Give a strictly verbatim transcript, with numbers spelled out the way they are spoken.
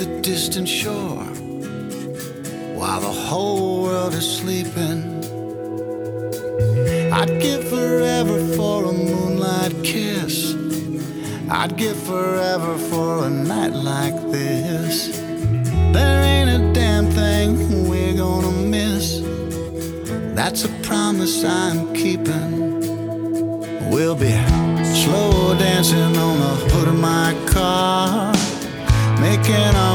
the distant shore while the whole world is sleeping. I'd give forever for a moonlight kiss. I'd give forever for a night like this. There ain't a damn thing we're gonna miss. That's a promise I'm keeping. We'll be slow dancing on the hood of my car, making our